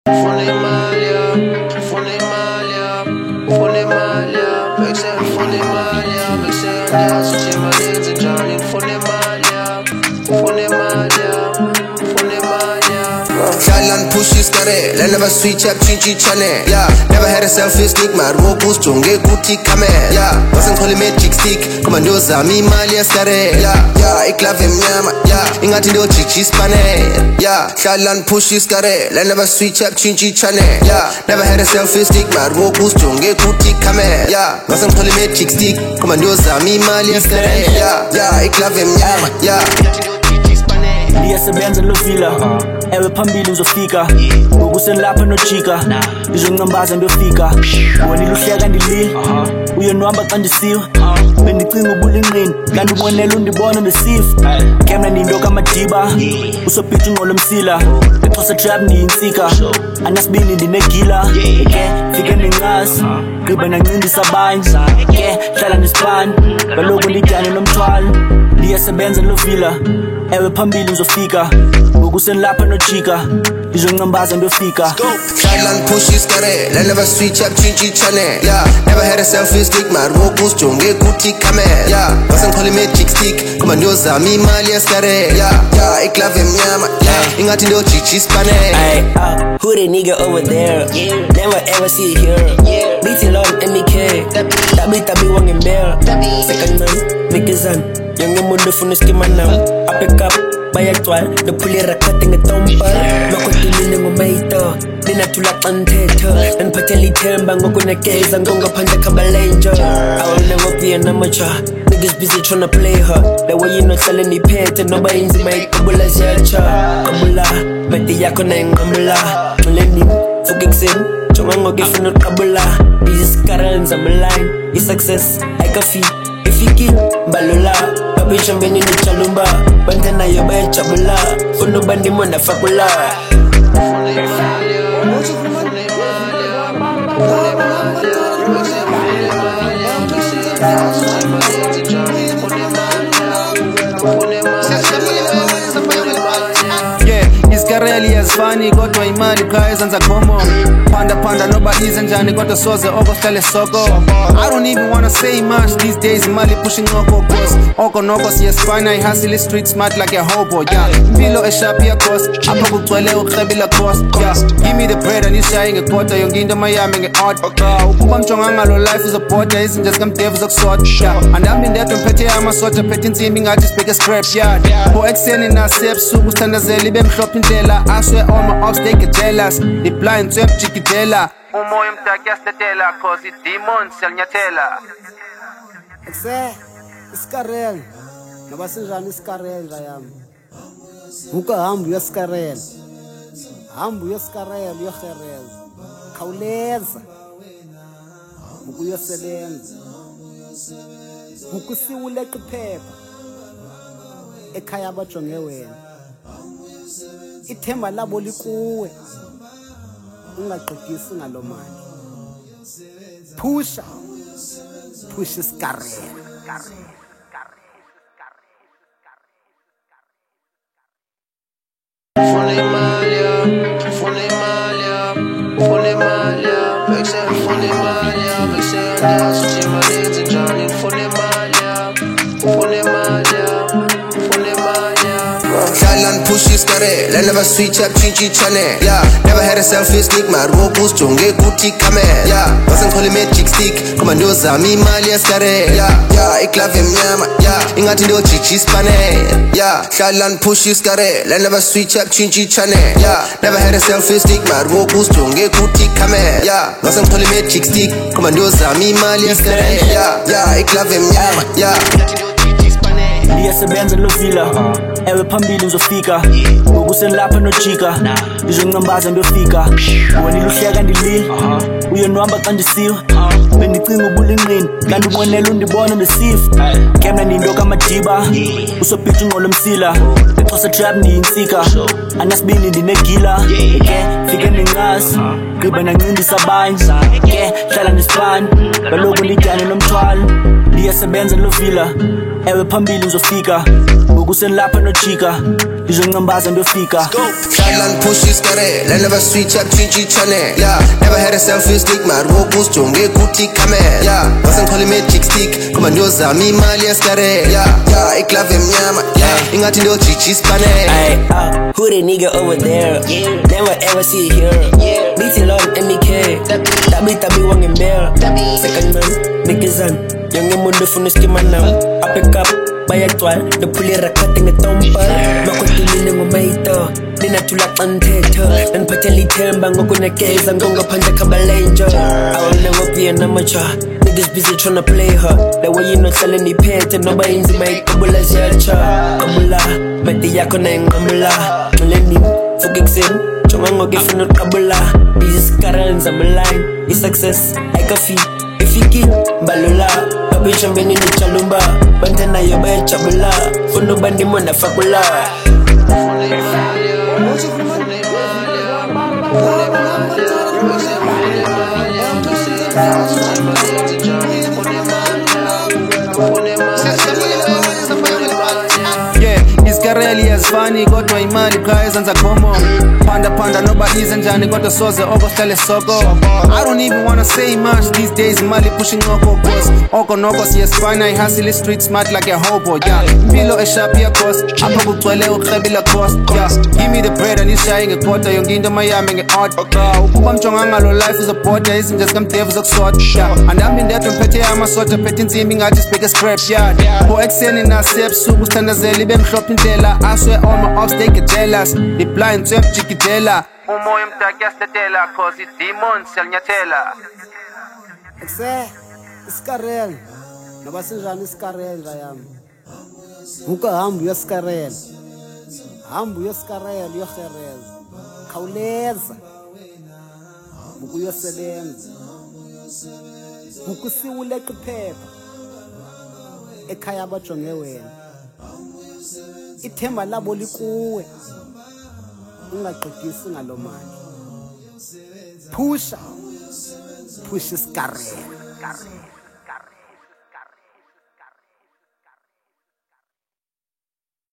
I never switch up, chinchi chane. Yeah, never had a selfie stick. My robust jonge kuti kame. Yeah, wasn't calling me chick stick. Come on, those are me malia stare. Yeah, ik love him, yeah. Ingati do chichi spane. Yeah, shalan push is kare. I never switch up, chinchi chane. Yeah, never had a selfie stick. My robust jonge kuti kame. Yeah, wasn't calling me chick stick. Come on, those are me malia stare. Yeah, ik love him, yeah. Liyasebenza lovila ewe phambili uzofika ukuselapha nochika izonqambaza ndofika wona iluhleka ndilile uyonwamba xa ndisiwe bendicinga ubulinqini kanti ubonela undibona ndisifa kemna nindo kamadiba usobhica ungqolo msila exhosa trap ndiyintsika anasibini ndinegila fike nencasi gqiba nancindisa abanye hlala nesipani kaloku ndidyane nomthwalo liyasebenza lovila ewe phambili uzofika ukuselapha nochika izonqambaza ndofika shalan push is kare. I never switch up, chinchi chane. Yeah, never had a selfie stick. My robust jonge kuti kame. Yeah, wasn't calling me chick stick. Come on, those are me malia stare. Yeah, ik love him, yeah. Ingati do chichi spane. Who the nigga over there? Never ever see here. BT long MEK. Tabi wangin bear. Second man, Mikizan. Young mundo funa skima now. I pick up by a twal. The pulira cutting a tompa. Makotili ngumaito. Nina tulak anteto. And pateli temba ngokuna keza ngonga panda kabalenjo. I will never be an amateur. Niggas busy tryna play her. The way you not selling the pet and nobody in my kabula zercha. Kabula, beti yako na ngamula. Millennium, fukixin. Chongango gifino kabula. These currents I'm line. Is success, I can feel. Ifiki, balula. Kabisha mbeni ni chalumba. Bantana yoba chabula. Uno bandi mwana fakula. Really as funny, got my imani guys and Zakomo. Panda, nobody's and Johnny got the sauce, over Soko. I don't even wanna say much these days. Mali pushing Oko boss. Oko yes, fine. I hustle street smart like a hobo. Yeah, below a sharp year cost. I'm a good toilet, Kabila cost. Yeah, give me the bread and you sharing a quarter. Young in the Miami, out. Ukubang Chongangalo life is a porter, isn't just come devils of sort. Yeah, and I'm in there to petty, I'm a sort of petting teaming artist, big a scrap. Yeah, for extending our steps, super standards, libem shopping there. I swear all my ops they get jealous. The blind trap chikitela. Umoyo mtakastela cause it demons selnyatela. Iskarel. Nabasinjani iskarel yami. Muka hambu yeskarel. Hambu yeskarel yoherel. Khawuleza. Muku yosebenza. Muku siwuleqa iphepha. Ekhaya abajonge wena. Ithemba labo likuwe ungaqedisi ngalomali push iskarel. Push is kare. I never switch up, chinchi chane. Yeah, never had a selfie stick. My robust jonge kuti kame. Yeah, wasn't calling me chick stick. Come on, those are me malia stare. Yeah, ik love him, yeah. Ingati do chichi spane. Yeah, shalan push is kare. I never switch up, chinchi chane. Yeah, never had a selfie stick. My robust jonge kuti kame. Yeah, wasn't calling me chick stick. Come on, those are me malia stare. Yeah, ik love him, yeah. Liyasebenza lovila ewe phambili uzofika ukuselapha nochika izonqambaza ndofika wona iluhleka ndilile uyonwamba xa ndisiwe bendicinga ubulinqini kanti ubonela undibona ndisifa kemna nindo kamadiba usobhica ungqolo msila exhosa trap ndiyintsika anasibini ndinegila fike nencasi gqiba nancindisa abanye hlala nesipani kaloku ndidyane nomthwalo Liyasebenza lo vila ewe phambili uzofika ukuselapha nojika ngizonqambaza ndiyofika Sideline push iskare la never switch up change channel yeah never had a selfie stick my robust jonge kuti camel yeah wasn't calling magic stick kuma ndiyozama imali yaskare yeah iklave emnyama yeah ingathi ndo GG spanel Ay, who the nigga over there? Never ever see it here. BT Lord MEK. Tabi wangin bear. Second man, niggas on. Young mundo fun skima now. I pick up by a twal. The pulley rakating a tompa. Makotuli ngo maito. Nina tulak anteto. And pateli temba ngokuna case and gonga panja kabalenjo. I will never be an amateur. Niggas busy tryna play her. The way you not selling the pet and nobody in my kabula zercha. Kabula, mati yako na yung amula. Noleni, fugiksin, chungango gifin kabula. These currents I'm aligned. It's success, I coffee. Ifiki, balula. Kabisha mbeni ni chalumba. Bantana yobe chabula. Fundo bandi mwana fakula. Iskareli yazifani kodwa imali guys anza komo panda nobody's njani kodwa soze okohlale soko I don't even wanna say much these days imali pushing oko noko siyasifana I hustle street smart like a hobo yeah impilo esharp ya cost apha kugcwele ukhebila cost yeah give me the bread and ishaye ngekota yonke into mayami ngeout ukuba mjonganga lo life uzobhoda izinto zikamdevu zokusota yeah andami ndedwa mphethe amasoda phethe insimbi ngathi sibheke scrap yeah bo ekseni nasebusuku sithandazela ibe mhlophe indlela I swear all my ops they get jealous they blind to jikidela umoya mdaki yastetela cause it demons yalinyathela Iskarel noba sinjani iskarel yami hambu yeskarel yohereza khawuleza ukuyosebenza ukusiwuleqa iphepha ekhaya abajonge wena ithemba labo likuwe ungagqigisi ngalomali push iskarel